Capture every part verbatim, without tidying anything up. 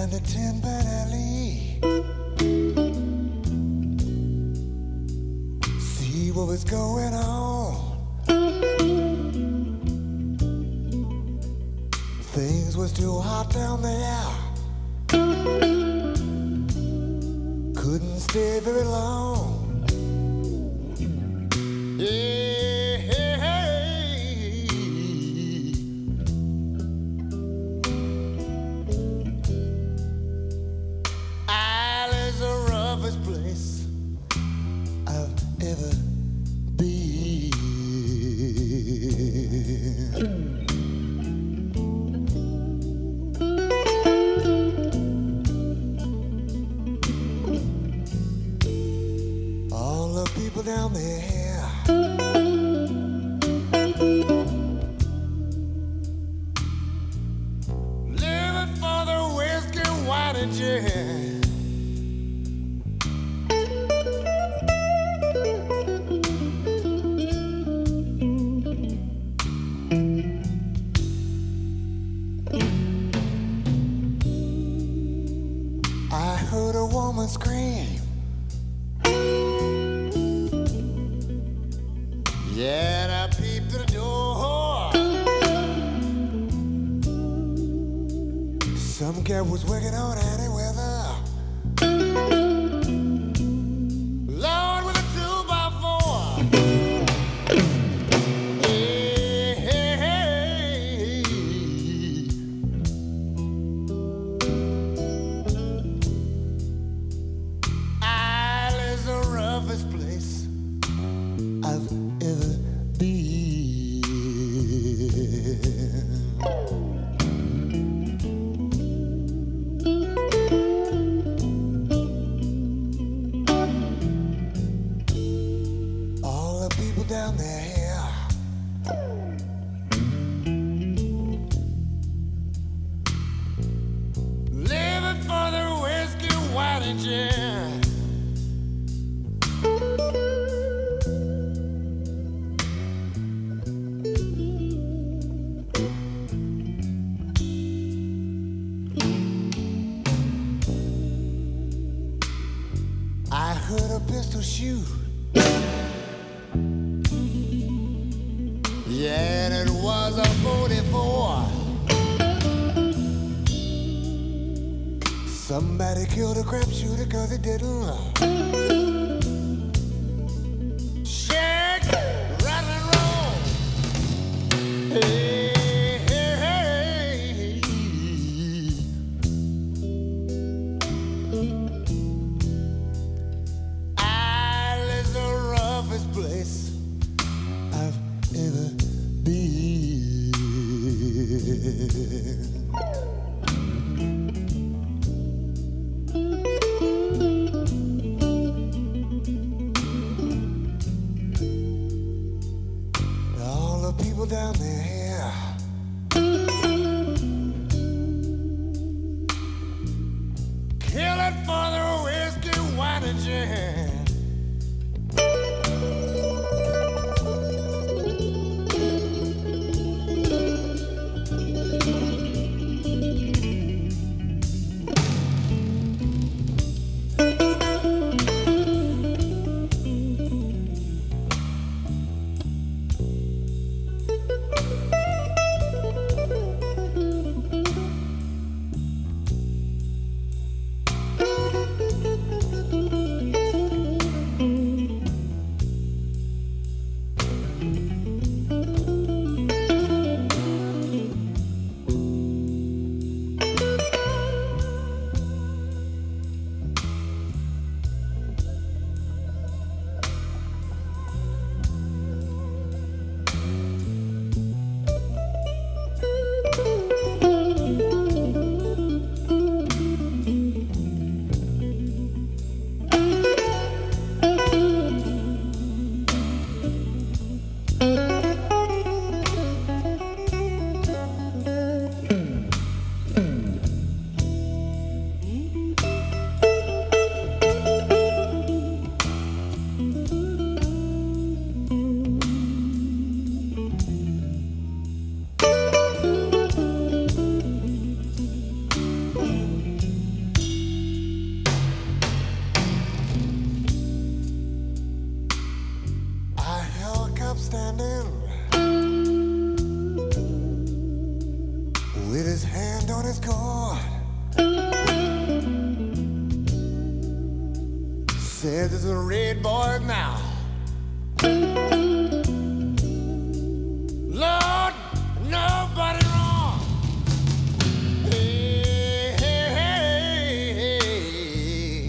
down the Timber Alley, see what was going on. Things was too hot down there, couldn't stay very long. Yeah, hey, hey. Island's the roughest place I've ever been. All the people down there living for the whiskey, wine, and gin. I heard a woman scream, yeah, and I peeped through the door. Some guy was working on any weather. Lord, with a two by four. Hey, hey, hey. Island's the roughest place I've ever been. All the people down there living for the whiskey, wine, and gin. I heard a pistol shoot, yeah, and it was a forty-four. Somebody killed a crap shooter cause he didn't shake, rattle, and roll. Hey, hey, hey. Island's the roughest place I've ever been. All the people down there killing for the whiskey, wine, and gin. red boys now. Lord, nobody wrong. Hey, hey, hey, hey.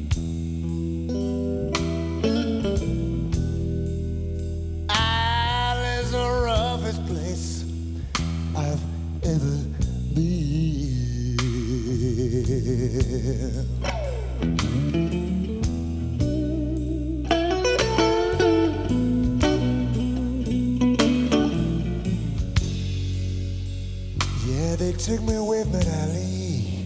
Isle is the roughest place I've ever been. Yeah, they took me away from Ali.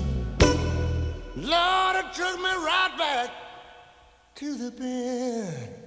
Lord, it took me right back to the bed.